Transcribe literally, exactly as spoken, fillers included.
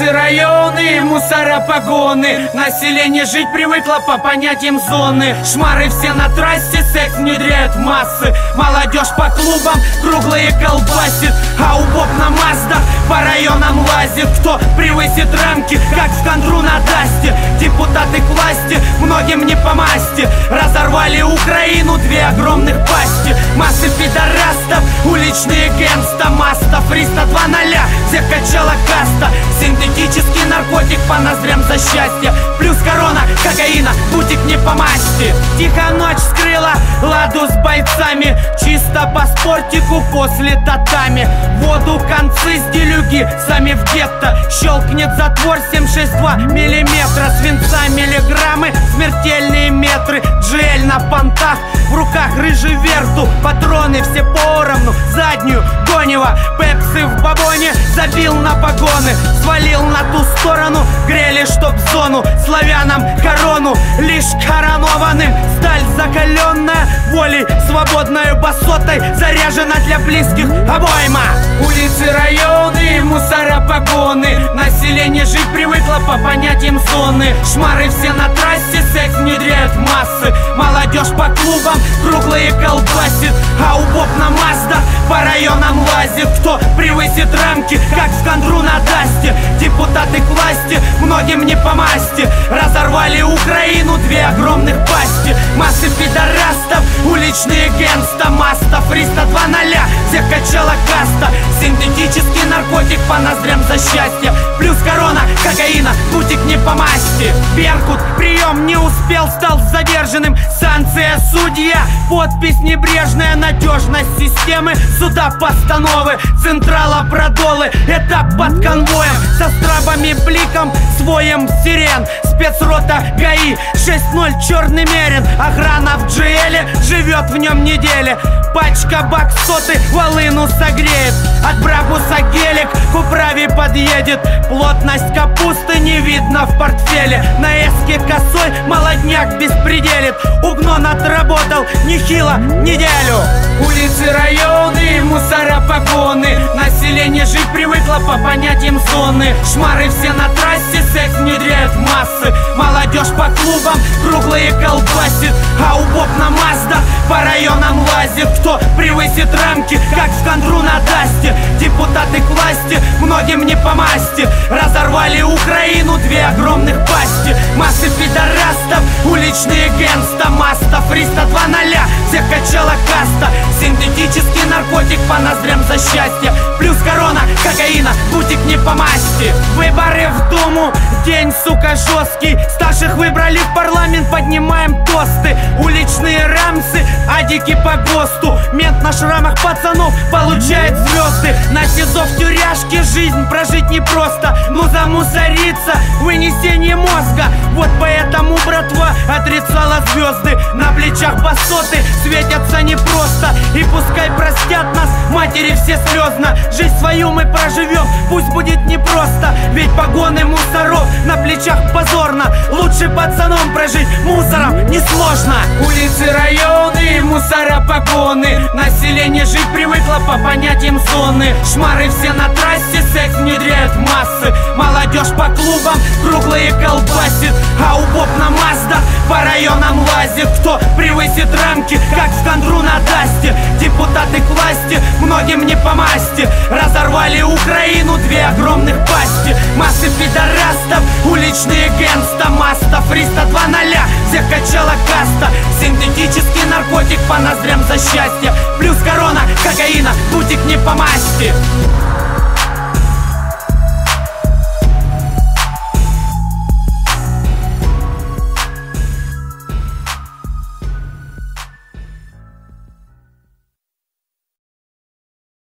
Улицы, районы, мусора, погоны. Население жить привыкло по понятиям зоны. Шмары все на трассе, секс внедряют в массы. Молодежь по клубам круглые колбасит, а у боб на Маздах по районам лазит. Кто превысит рамки, как в контру на Дасте. Депутаты к власти, многим не по масти. Разорвали Украину две огромных пасти. Массы пидорастов, уличные гангста. Маста, фриста два ноля, всех качала каста. Синтетический наркотик по ноздрям за счастье. Плюс корона, кокаина, бутик не по масти. Тихо ночь скрыла ладу с бойцами. Чисто по спортику после татами. Воду концы с делюги, сами в гетто. Щелкнет затвор семь шесть два миллиметра. Свинца миллиграммы, смертельные метры. Джель на понтах, в руках рыжий верту. Патроны все поровну, заднюю Гонева. Пепсы в бабоне, забил на погоны. Свалил на ту сторону, грели чтоб зону. Славянам корону, лишь коронованным. Сталь закаленная, волей свободной басотой. Заряжена для близких обойма. Улицы, районы, мусора, погоны. Население жить привыкло по понятиям зоны. Шмары все на трассе, секс внедряют в массы. Молодежь по клубам круглые колбасит, а у боб на Маздах по районам лазит. Кто превысит рамки, как в контру на Дасте. Депутаты к власти, многим не по масти. Разорвали Украину две огромных пасти. Массы пидорастов, уличные гангста. Маста, фриста два ноля, всех качала каста. Синтетический наркотик по ноздрям за счастье. Плюс корона, кокаина, бутик не по масти. Беркут, прием не успел, стал задержанным. Санкция судья, подпись небрежная. Надежность системы, суда постановы. Централа продолы, этап под конвоем. Со страбами бликом, своем сирен. Спецрота ГАИ, шесть ноль черный мерин. Охрана в джи эле, живет в нем недели. Пачка баксоты волыну согреет. От Брабуса гелик к управе подъедет. Плотность капусты не видно в портфеле. На эске косой молодняк беспределит. Угнон отработал нехило неделю. Улицы, районы, мусора, погоны. Население жить привыкло по понятиям зоны. Шмары все на трассе, секс внедряют в массы. Молодежь по клубам круглые колбасит, а у боб на Маздах по районам лазит. Кто превысит рамки, как в контру на Дасте. Депутаты к власти, многим не по масти. Разорвали Украину две огромных пасти. Массы пидорастов, уличные гангста. Маста, фриста два ноля, всех качала каста. Синтетический наркотик по ноздрям за счастье. Плюс корона, кокаина, бутик не по масти. Выборы в Думу, день, сука, жесткий. Старших выбрали в парламент, поднимаем тосты. Уличные рамсы, адики по ГОСТу. Мент на шрамах пацанов получает звезды. На СИЗО в тюряшке жизнь прожить непросто. Ну замусориться, вынесение мозга. Вот поэтому братва отрицала звезды. На плечах басоты светятся непросто. И пускай простят нас матери все слезно. Жизнь свою мы проживем, пусть будет непросто. Ведь погоны мусоров на плечах позорно. Лучше пацаном прожить, мусором несложно. Улицы, районы, мусора, погоны. Население жить привыкло по понятиям зоны. Шмары все на трассе, секс внедряют в массы. Молодежь по клубам круглые колбасит, а у боб на Маздах по районам лазит. Кто превысит рамки, как в контру на Дасте. Депутаты к власти, многим не по масти. Разорвали Украину две огромных пасти. Массы пидорастов, уличные гангста. Маста, фриста два ноля, всех качала каста. Синтетический наркотик по ноздрям за счастье. Плюс корона, кокаина, бутик не по масти.